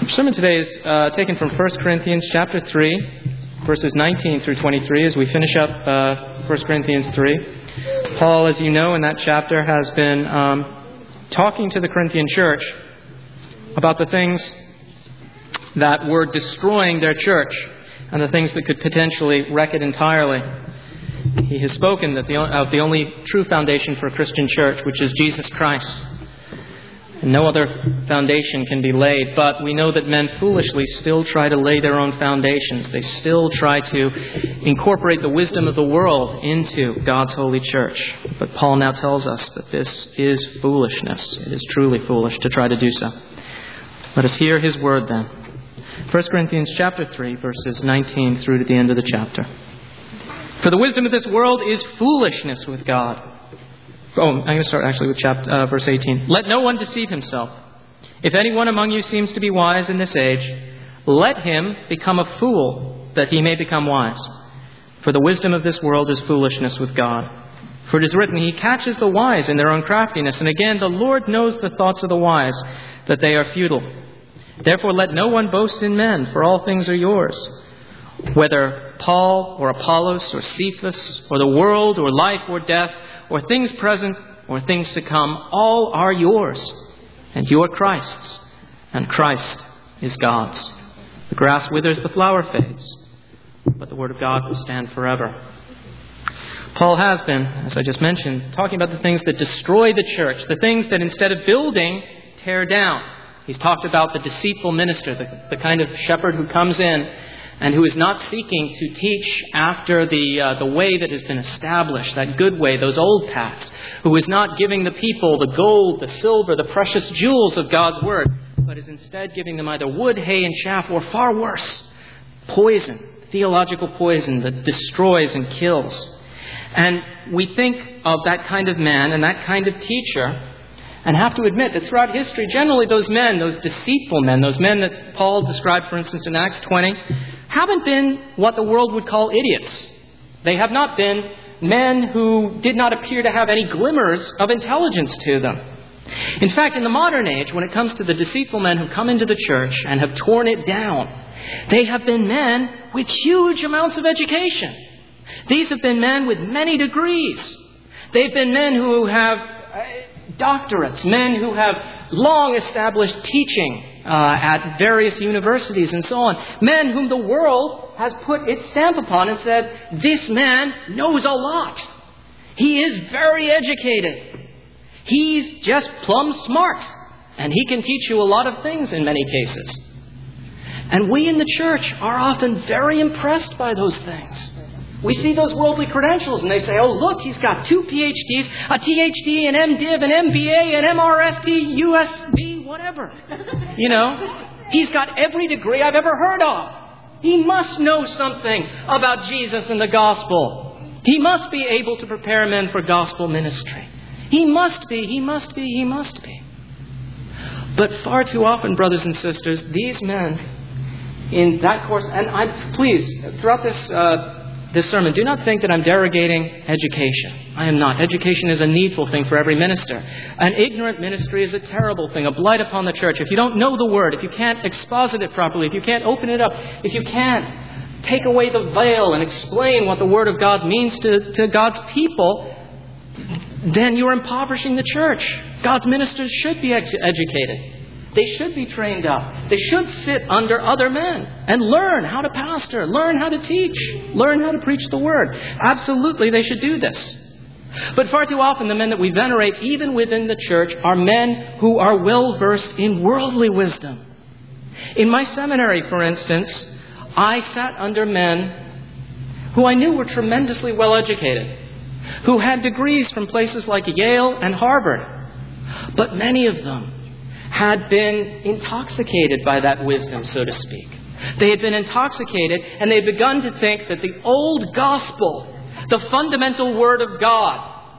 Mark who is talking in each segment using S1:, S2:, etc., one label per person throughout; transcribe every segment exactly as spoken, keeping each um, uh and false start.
S1: sermon today is uh, taken from First Corinthians chapter three, verses nineteen through twenty-three, as we finish up uh, First Corinthians three. Paul, as you know, in that chapter has been um, talking to the Corinthian church about the things that were destroying their church and the things that could potentially wreck it entirely. He has spoken that the, of the only true foundation for a Christian church, which is Jesus Christ. And no other foundation can be laid, but we know that men foolishly still try to lay their own foundations. They still try to incorporate the wisdom of the world into God's holy church. But Paul now tells us that this is foolishness. It is truly foolish to try to do so. Let us hear his word then. First Corinthians chapter three, verses nineteen through to the end of the chapter. For the wisdom of this world is foolishness with God. Oh, I'm going to start actually with chapter, uh, verse eighteen. Let no one deceive himself. If anyone among you seems to be wise in this age, let him become a fool, that he may become wise. For the wisdom of this world is foolishness with God. For it is written, He catches the wise in their own craftiness. And again, the Lord knows the thoughts of the wise, that they are futile. Therefore let no one boast in men, for all things are yours. Whether Paul or Apollos or Cephas or the world or life or death, or things present, or things to come, all are yours, and you are Christ's, and Christ is God's. The grass withers, the flower fades, but the word of God will stand forever. Paul has been, as I just mentioned, talking about the things that destroy the church, the things that instead of building, tear down. He's talked about the deceitful minister, the, the kind of shepherd who comes in and who is not seeking to teach after the uh, the way that has been established, that good way, those old paths, who is not giving the people the gold, the silver, the precious jewels of God's word, but is instead giving them either wood, hay, and chaff, or far worse, poison, theological poison that destroys and kills. And we think of that kind of man and that kind of teacher, and have to admit that throughout history, generally those men, those deceitful men, those men that Paul described, for instance, in Acts twenty, haven't been what the world would call idiots. They have not been men who did not appear to have any glimmers of intelligence to them. In fact, in the modern age, when it comes to the deceitful men who come into the church and have torn it down, they have been men with huge amounts of education. These have been men with many degrees. They've been men who have doctorates, men who have long established teaching uh, at various universities and so on. Men whom the world has put its stamp upon and said, this man knows a lot. He is very educated. He's just plumb smart. And he can teach you a lot of things in many cases. And we in the church are often very impressed by those things. We see those worldly credentials and they say, oh, look, he's got two P H Ds, a T H D, an M Div, an M B A, an M R S T, U S B, whatever. You know, he's got every degree I've ever heard of. He must know something about Jesus and the gospel. He must be able to prepare men for gospel ministry. He must be, he must be, he must be. But far too often, brothers and sisters, these men in that course, and I please, throughout this uh, This sermon, do not think that I'm derogating education. I am not. Education is a needful thing for every minister. An ignorant ministry is a terrible thing, a blight upon the church. If you don't know the Word, if you can't exposit it properly, if you can't open it up, if you can't take away the veil and explain what the Word of God means to, to God's people, then you're impoverishing the church. God's ministers should be ex- educated. They should be trained up. They should sit under other men and learn how to pastor, learn how to teach, learn how to preach the Word. Absolutely, they should do this. But far too often, the men that we venerate, even within the church, are men who are well-versed in worldly wisdom. In my seminary, for instance, I sat under men who I knew were tremendously well-educated, who had degrees from places like Yale and Harvard. But many of them had been intoxicated by that wisdom, so to speak. They had been intoxicated and they had begun to think that the old gospel, the fundamental word of God,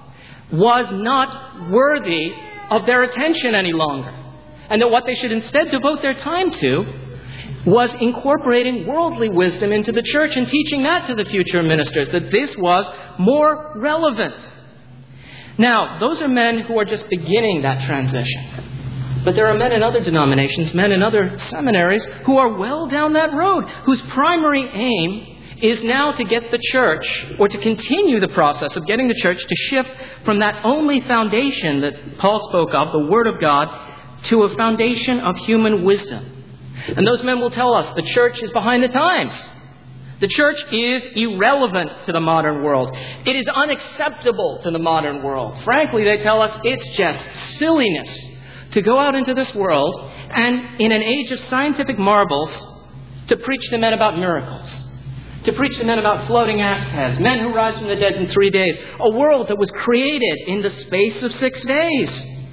S1: was not worthy of their attention any longer. And that what they should instead devote their time to was incorporating worldly wisdom into the church and teaching that to the future ministers, that this was more relevant. Now, those are men who are just beginning that transition. But there are men in other denominations, men in other seminaries, who are well down that road, whose primary aim is now to get the church, or to continue the process of getting the church to shift from that only foundation that Paul spoke of, the Word of God, to a foundation of human wisdom. And those men will tell us the church is behind the times. The church is irrelevant to the modern world. It is unacceptable to the modern world. Frankly, they tell us it's just silliness to go out into this world and, in an age of scientific marvels, to preach to men about miracles, to preach to men about floating axe heads, men who rise from the dead in three days, a world that was created in the space of six days.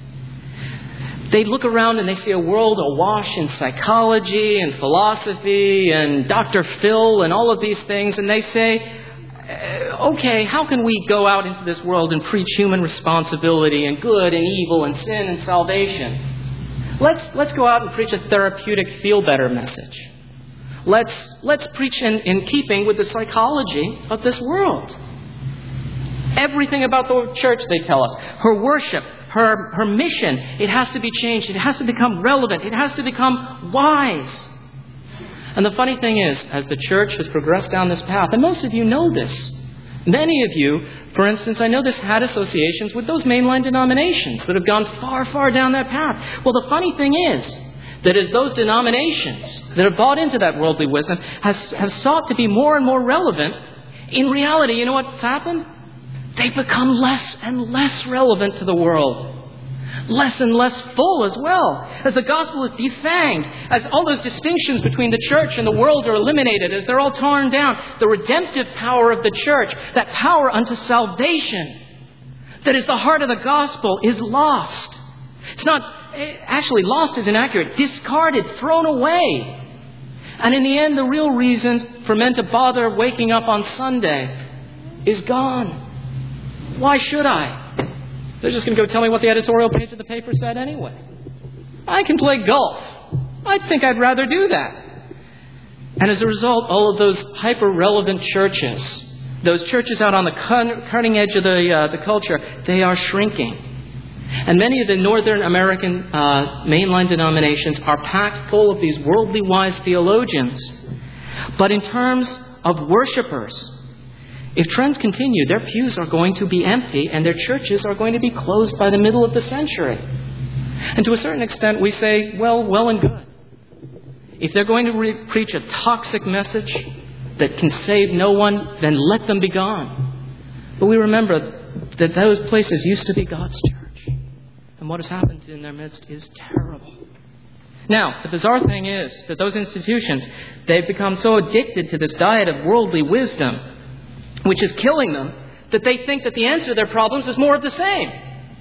S1: They look around and they see a world awash in psychology and philosophy and Doctor Phil and all of these things, and they say, okay, how can we go out into this world and preach human responsibility and good and evil and sin and salvation? Let's let's go out and preach a therapeutic feel-better message. Let's let's preach in, in keeping with the psychology of this world. Everything about the church, they tell us, her worship, her her mission, it has to be changed. It has to become relevant. It has to become wise. And the funny thing is, as the church has progressed down this path, and most of you know this, many of you, for instance, I know this had associations with those mainline denominations that have gone far, far down that path. Well, the funny thing is that as those denominations that have bought into that worldly wisdom has, have sought to be more and more relevant, in reality, you know what's happened? They've become less and less relevant to the world. Less and less full as well. As the gospel is defanged, as all those distinctions between the church and the world are eliminated, as they're all torn down, the redemptive power of the church, that power unto salvation, that is the heart of the gospel, is lost. It's not, actually lost is inaccurate, discarded, thrown away. And in the end, the real reason for men to bother waking up on Sunday is gone. Why should I? They're just going to go tell me what the editorial page of the paper said anyway. I can play golf. I think I'd rather do that. And as a result, all of those hyper-relevant churches, those churches out on the cutting edge of the uh, the culture, they are shrinking. And many of the Northern American uh, mainline denominations are packed full of these worldly wise theologians. But in terms of worshipers, if trends continue, their pews are going to be empty and their churches are going to be closed by the middle of the century. And to a certain extent, we say, well, well and good. If they're going to re- preach a toxic message that can save no one, then let them be gone. But we remember that those places used to be God's church. And what has happened in their midst is terrible. Now, the bizarre thing is that those institutions, they've become so addicted to this diet of worldly wisdom, which is killing them, that they think that the answer to their problems is more of the same.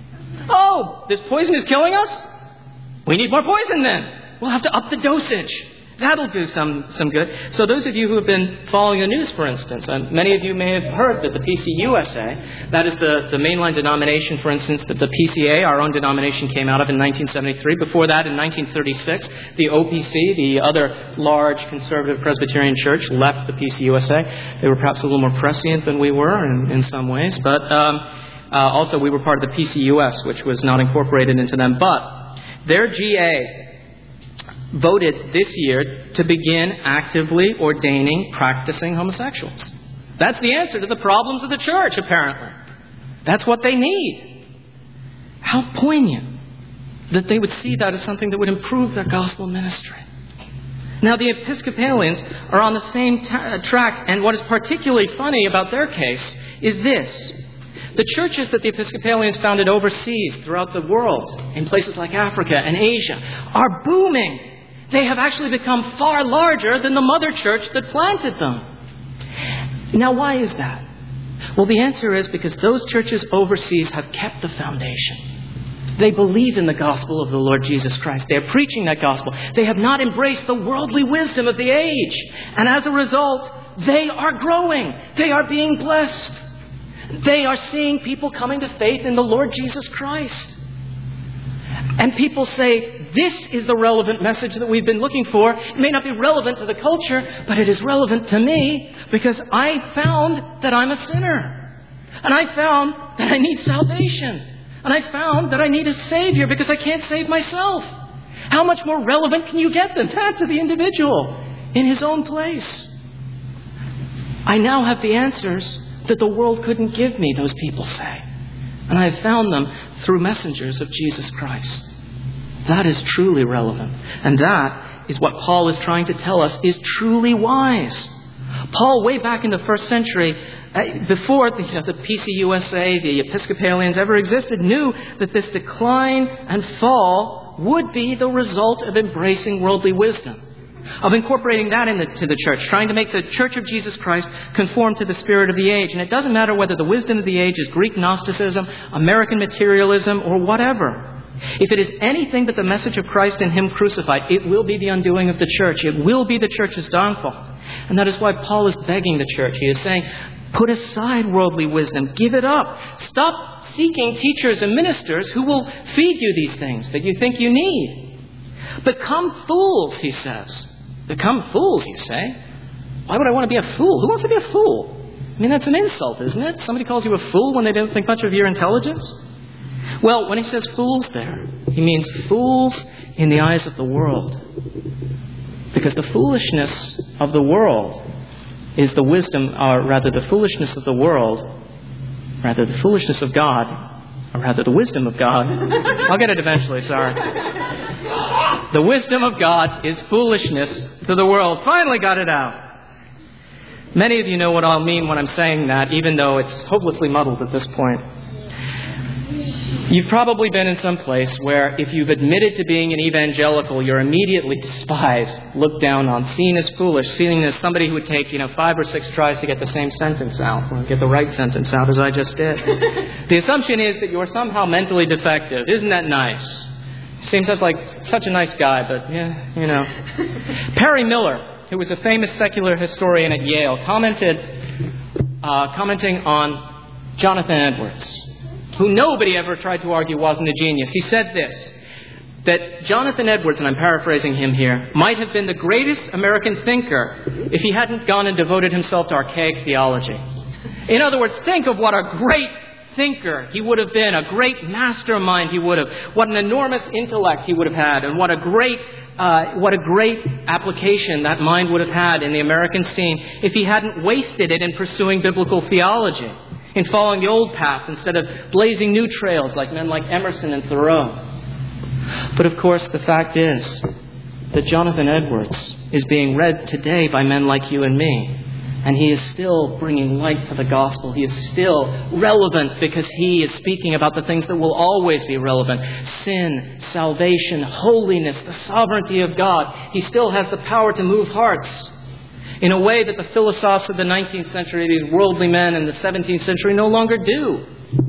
S1: Oh, this poison is killing us? We need more poison then. We'll have to up the dosage. That'll do some, some good. So those of you who have been following the news, for instance, and many of you may have heard that the P C U S A, that is the, the mainline denomination, for instance, that the P C A, our own denomination, came out of in nineteen seventy-three. Before that, in nineteen thirty-six, the O P C, the other large conservative Presbyterian church, left the P C U S A. They were perhaps a little more prescient than we were in, in some ways. But um, uh, also we were part of the P C U S, which was not incorporated into them. But their G A voted this year to begin actively ordaining practicing homosexuals. That's the answer to the problems of the church, apparently. That's what they need. How poignant that they would see that as something that would improve their gospel ministry. Now, the Episcopalians are on the same t- track, and what is particularly funny about their case is this. The churches that the Episcopalians founded overseas throughout the world, in places like Africa and Asia, are booming. They have actually become far larger than the mother church that planted them. Now, why is that? Well, the answer is because those churches overseas have kept the foundation. They believe in the gospel of the Lord Jesus Christ. They are preaching that gospel. They have not embraced the worldly wisdom of the age. And as a result, they are growing. They are being blessed. They are seeing people coming to faith in the Lord Jesus Christ. And people say, this is the relevant message that we've been looking for. It may not be relevant to the culture, but it is relevant to me because I found that I'm a sinner. And I found that I need salvation. And I found that I need a Savior because I can't save myself. How much more relevant can you get than that to the individual in his own place? I now have the answers that the world couldn't give me, those people say. And I have found them through messengers of Jesus Christ. That is truly relevant. And that is what Paul is trying to tell us is truly wise. Paul, way back in the first century, before the, you know, the P C U S A, the Episcopalians ever existed, knew that this decline and fall would be the result of embracing worldly wisdom, of incorporating that into the church, trying to make the Church of Jesus Christ conform to the spirit of the age. And it doesn't matter whether the wisdom of the age is Greek Gnosticism, American materialism, or whatever. If it is anything but the message of Christ and Him crucified, it will be the undoing of the church. It will be the church's downfall. And that is why Paul is begging the church. He is saying, put aside worldly wisdom. Give it up. Stop seeking teachers and ministers who will feed you these things that you think you need. Become fools, he says. Become fools, you say? Why would I want to be a fool? Who wants to be a fool? I mean, that's an insult, isn't it? Somebody calls you a fool when they don't think much of your intelligence? Well, when he says fools there, he means fools in the eyes of the world. Because the foolishness of the world is the wisdom, or rather the foolishness of the world, rather the foolishness of God, or rather the wisdom of God. I'll get it eventually, sorry. The wisdom of God is foolishness to the world. Finally got it out. Many of you know what I'll mean when I'm saying that, even though it's hopelessly muddled at this point. You've probably been in some place where if you've admitted to being an evangelical, you're immediately despised, looked down on, seen as foolish, seen as somebody who would take, you know, five or six tries to get the same sentence out, or get the right sentence out as I just did. The assumption is that you're somehow mentally defective. Isn't that nice? Seems like such a nice guy, but, yeah, you know. Perry Miller, who was a famous secular historian at Yale, commented, uh, commenting on Jonathan Edwards, who nobody ever tried to argue wasn't a genius. He said this, that Jonathan Edwards, and I'm paraphrasing him here, might have been the greatest American thinker if he hadn't gone and devoted himself to archaic theology. In other words, think of what a great thinker he would have been, a great mastermind he would have, what an enormous intellect he would have had, and what a great uh, what a great application that mind would have had in the American scene if he hadn't wasted it in pursuing biblical theology, in following the old paths instead of blazing new trails like men like Emerson and Thoreau. But of course, the fact is that Jonathan Edwards is being read today by men like you and me. And he is still bringing light to the gospel. He is still relevant because he is speaking about the things that will always be relevant. Sin, salvation, holiness, the sovereignty of God. He still has the power to move hearts in a way that the philosophers of the nineteenth century, these worldly men in the seventeenth century, no longer do.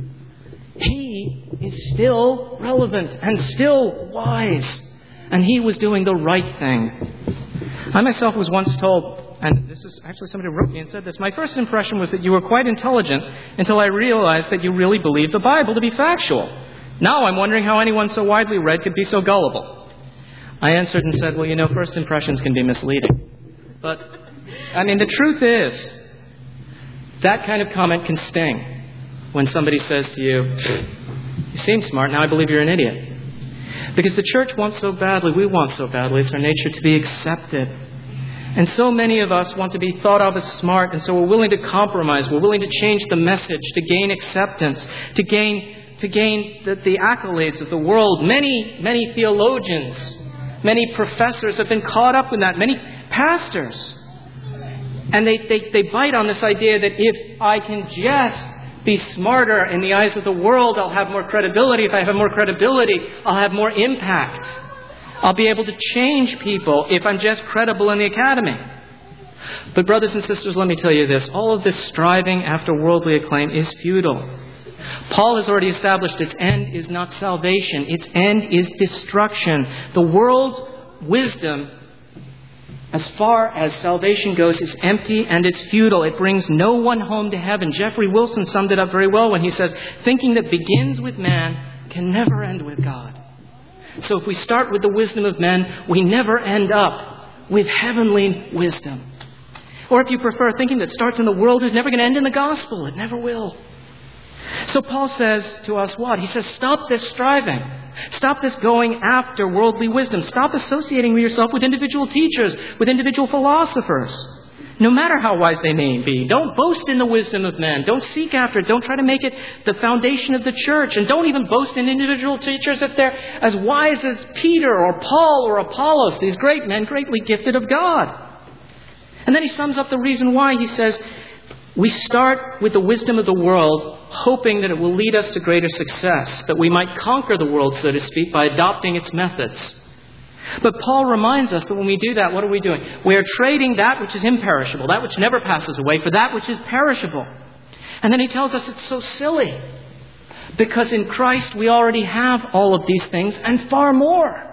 S1: He is still relevant and still wise. And he was doing the right thing. I myself was once told, and this is actually somebody who wrote me and said this, my first impression was that you were quite intelligent until I realized that you really believed the Bible to be factual. Now I'm wondering how anyone so widely read could be so gullible. I answered and said, well, you know, first impressions can be misleading. But, I mean, the truth is, that kind of comment can sting when somebody says to you, you seem smart, now I believe you're an idiot. Because the church wants so badly, we want so badly, it's our nature to be accepted. And so many of us want to be thought of as smart, and so we're willing to compromise. We're willing to change the message to gain acceptance, to gain to gain the, the accolades of the world. Many, many theologians, many professors have been caught up in that, many pastors. And they, they, they bite on this idea that if I can just be smarter in the eyes of the world, I'll have more credibility. If I have more credibility, I'll have more impact. I'll be able to change people if I'm just credible in the academy. But brothers and sisters, let me tell you this. All of this striving after worldly acclaim is futile. Paul has already established its end is not salvation. Its end is destruction. The world's wisdom, as far as salvation goes, is empty and it's futile. It brings no one home to heaven. Jeffrey Wilson summed it up very well when he says, thinking that begins with man can never end with God. So if we start with the wisdom of men, we never end up with heavenly wisdom. Or if you prefer, thinking that starts in the world is never going to end in the gospel. It never will. So Paul says to us what? He says, stop this striving. Stop this going after worldly wisdom. Stop associating yourself with individual teachers, with individual philosophers, no matter how wise they may be. Don't boast in the wisdom of men. Don't seek after it. Don't try to make it the foundation of the church. And don't even boast in individual teachers if they're as wise as Peter or Paul or Apollos, these great men, greatly gifted of God. And then he sums up the reason why. He says, we start with the wisdom of the world, hoping that it will lead us to greater success, that we might conquer the world, so to speak, by adopting its methods. But Paul reminds us that when we do that, what are we doing? We are trading that which is imperishable, that which never passes away, for that which is perishable. And then he tells us it's so silly, because in Christ we already have all of these things and far more.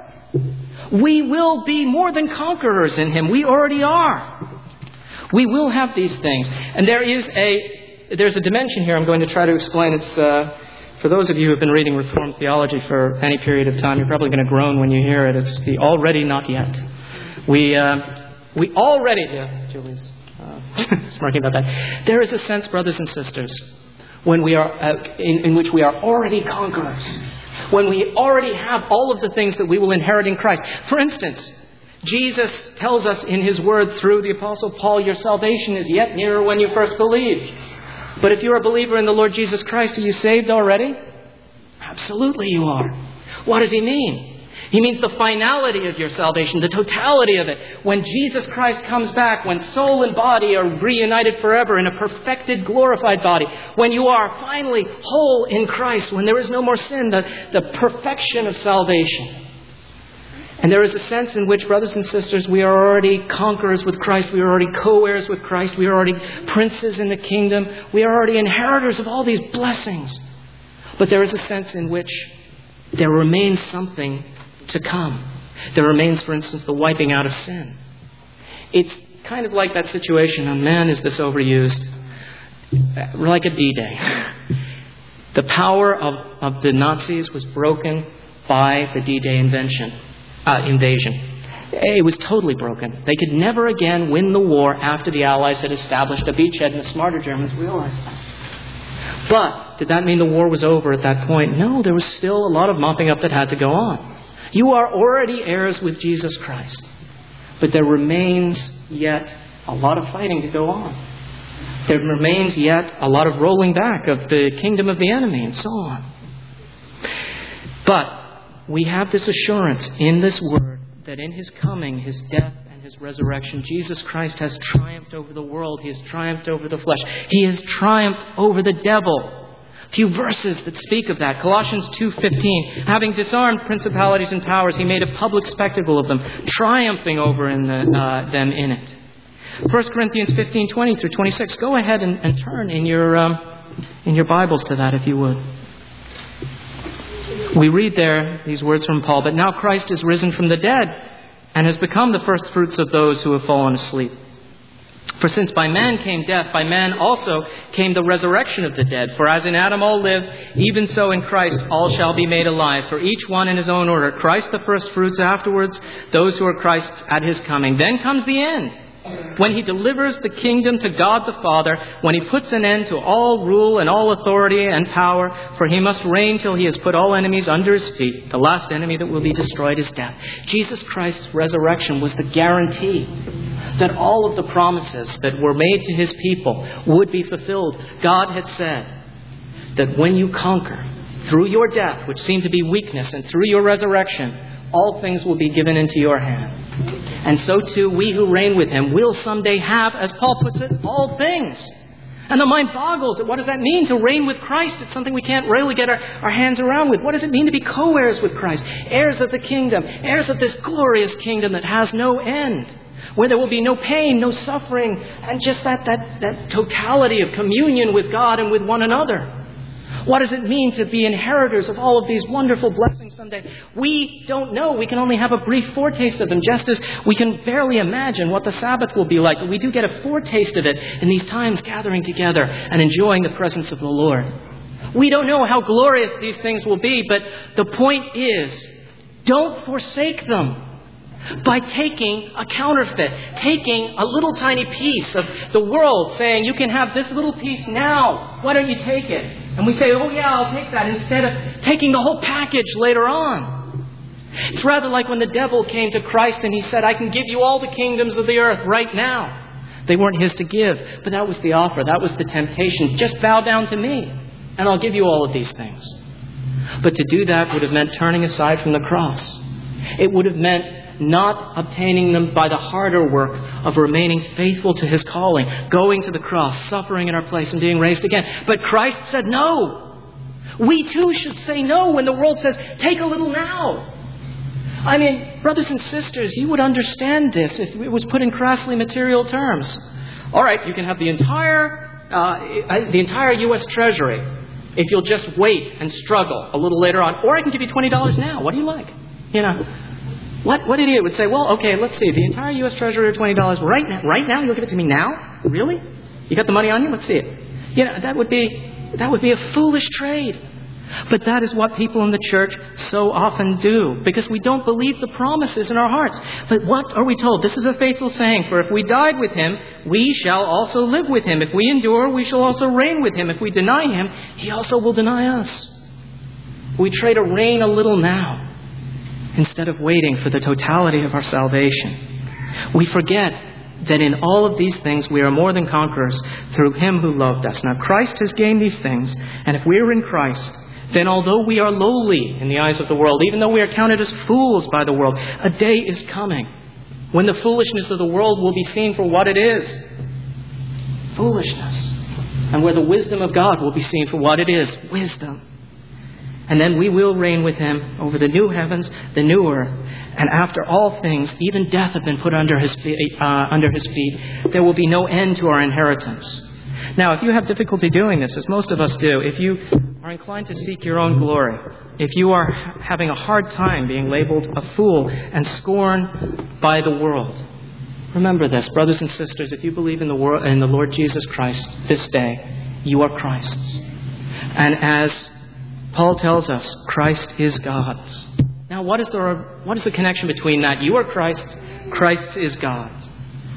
S1: We will be more than conquerors in Him. We already are. We will have these things. And there is a there's a dimension here I'm going to try to explain. It's uh, for those of you who have been reading Reformed theology for any period of time, you're probably going to groan when you hear it. It's the already not yet. We uh, we already, yeah, Julie's uh, smirking about that. There is a sense, brothers and sisters, when we are uh, in, in which we are already conquerors, when we already have all of the things that we will inherit in Christ. For instance, Jesus tells us in His Word through the Apostle Paul, your salvation is yet nearer when you first believed. But if you're a believer in the Lord Jesus Christ, are you saved already? Absolutely you are. What does He mean? He means the finality of your salvation, the totality of it. When Jesus Christ comes back, when soul and body are reunited forever in a perfected, glorified body, when you are finally whole in Christ, when there is no more sin, the, the perfection of salvation. And there is a sense in which, brothers and sisters, we are already conquerors with Christ. We are already co-heirs with Christ. We are already princes in the kingdom. We are already inheritors of all these blessings. But there is a sense in which there remains something to come. There remains, for instance, the wiping out of sin. It's kind of like that situation, and man, is this overused, like a D-Day. The power of, of the Nazis was broken by the D-Day invention. Uh, invasion. It was totally broken. They could never again win the war after the Allies had established a beachhead, and the smarter Germans realized that. But did that mean the war was over at that point? No, there was still a lot of mopping up that had to go on. You are already heirs with Jesus Christ. But there remains yet a lot of fighting to go on. There remains yet a lot of rolling back of the kingdom of the enemy and so on. But we have this assurance in this Word that in His coming, His death and His resurrection, Jesus Christ has triumphed over the world. He has triumphed over the flesh. He has triumphed over the devil. A few verses that speak of that. Colossians two fifteen. Having disarmed principalities and powers, He made a public spectacle of them, triumphing over in the, uh, them in it. First Corinthians fifteen twenty through twenty-six. Go ahead and, and turn in your um, in your Bibles to that if you would. We read there these words from Paul, but now Christ is risen from the dead and has become the first fruits of those who have fallen asleep. For since by man came death, by man also came the resurrection of the dead. For as in Adam all live, even so in Christ all shall be made alive, for each one in his own order. Christ the first fruits, afterwards those who are Christ's at His coming. Then comes the end, when He delivers the kingdom to God the Father, when He puts an end to all rule and all authority and power, for He must reign till He has put all enemies under His feet. The last enemy that will be destroyed is death. Jesus Christ's resurrection was the guarantee that all of the promises that were made to His people would be fulfilled. God had said that when you conquer through your death, which seemed to be weakness, and through your resurrection, all things will be given into your hand. And so too, we who reign with Him will someday have, as Paul puts it, all things. And the mind boggles at what does that mean to reign with Christ? It's something we can't really get our, our hands around with. What does it mean to be co-heirs with Christ? Heirs of the kingdom. Heirs of this glorious kingdom that has no end. Where there will be no pain, no suffering, and just that, that, that totality of communion with God and with one another. What does it mean to be inheritors of all of these wonderful blessings someday? We don't know. We can only have a brief foretaste of them, just as we can barely imagine what the Sabbath will be like. But we do get a foretaste of it in these times gathering together and enjoying the presence of the Lord. We don't know how glorious these things will be, but the point is, don't forsake them by taking a counterfeit, taking a little tiny piece of the world, saying, you can have this little piece now. Why don't you take it? And we say, oh yeah, I'll take that, instead of taking the whole package later on. It's rather like when the devil came to Christ and he said, I can give you all the kingdoms of the earth right now. They weren't his to give, but that was the offer. That was the temptation. Just bow down to me, and I'll give you all of these things. But to do that would have meant turning aside from the cross. It would have meant not obtaining them by the harder work of remaining faithful to his calling, going to the cross, suffering in our place, and being raised again. But Christ said no. We too should say no when the world says, take a little now. I mean, brothers and sisters, you would understand this if it was put in crassly material terms. All right, you can have the entire uh, the entire U S Treasury if you'll just wait and struggle a little later on. Or I can give you twenty dollars now. What do you like? You know, what what idiot would say, well, okay, let's see, the entire U S Treasury or twenty dollars right now, right now? You'll give it to me now? Really? You got the money on you? Let's see it. You know, that would be that would be a foolish trade. But that is what people in the church so often do, because we don't believe the promises in our hearts. But what are we told? This is a faithful saying, for if we died with him, we shall also live with him. If we endure, we shall also reign with him. If we deny him, he also will deny us. We try to reign a little now, instead of waiting for the totality of our salvation. We forget that in all of these things we are more than conquerors through him who loved us. Now Christ has gained these things, and if we are in Christ, then although we are lowly in the eyes of the world, even though we are counted as fools by the world, a day is coming when the foolishness of the world will be seen for what it is. Foolishness. And where the wisdom of God will be seen for what it is. Wisdom. And then we will reign with him over the new heavens, the new earth. And after all things, even death have been put under his feet, uh, under his feet, there will be no end to our inheritance. Now, if you have difficulty doing this, as most of us do, if you are inclined to seek your own glory, if you are having a hard time being labeled a fool and scorned by the world, remember this, brothers and sisters, if you believe in the world, in the Lord Jesus Christ this day, you are Christ's. And as Paul tells us, Christ is God's. Now, what is the what is the connection between that? You are Christ's, Christ is God's.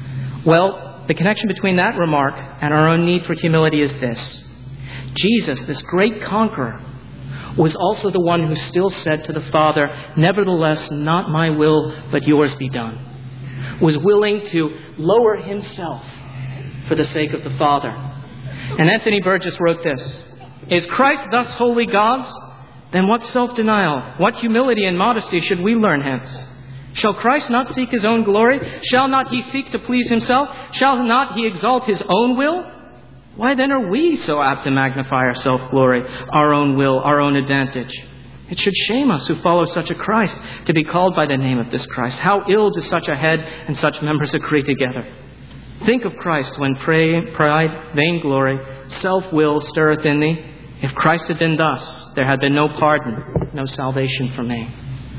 S1: Well, the connection between that remark and our own need for humility is this. Jesus, this great conqueror, was also the one who still said to the Father, nevertheless, not my will, but yours be done. Was willing to lower himself for the sake of the Father. And Anthony Burgess wrote this, is Christ thus wholly God's? Then what self-denial, what humility and modesty should we learn hence? Shall Christ not seek his own glory? Shall not he seek to please himself? Shall not he exalt his own will? Why then are we so apt to magnify our self-glory, our own will, our own advantage? It should shame us who follow such a Christ to be called by the name of this Christ. How ill does such a head and such members agree together? Think of Christ when pride, vainglory, self-will stirreth in thee. If Christ had been thus, there had been no pardon, no salvation for me.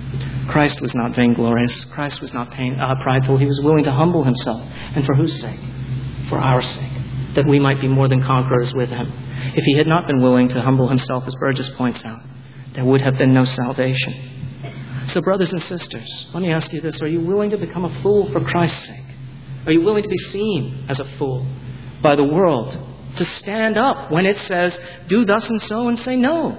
S1: Christ was not vainglorious. Christ was not pain, uh, prideful. He was willing to humble himself. And for whose sake? For our sake. That we might be more than conquerors with him. If he had not been willing to humble himself, as Burgess points out, there would have been no salvation. So brothers and sisters, let me ask you this. Are you willing to become a fool for Christ's sake? Are you willing to be seen as a fool by the world? To stand up when it says, do thus and so, and say no.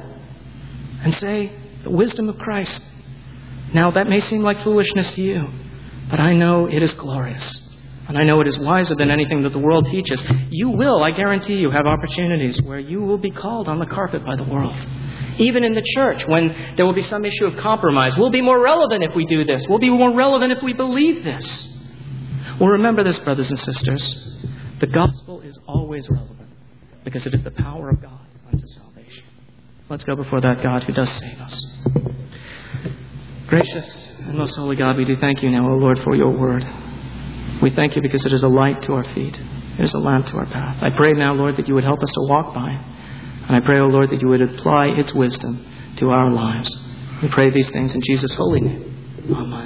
S1: And say, the wisdom of Christ. Now, that may seem like foolishness to you, but I know it is glorious. And I know it is wiser than anything that the world teaches. You will, I guarantee you, have opportunities where you will be called on the carpet by the world. Even in the church, when there will be some issue of compromise. We'll be more relevant if we do this. We'll be more relevant if we believe this. Well, remember this, brothers and sisters. The gospel is always relevant because it is the power of God unto salvation. Let's go before that God who does save us. Gracious and most holy God, we do thank you now, O Lord, for your word. We thank you because it is a light to our feet. It is a lamp to our path. I pray now, Lord, that you would help us to walk by it. And I pray, O Lord, that you would apply its wisdom to our lives. We pray these things in Jesus' holy name. Amen.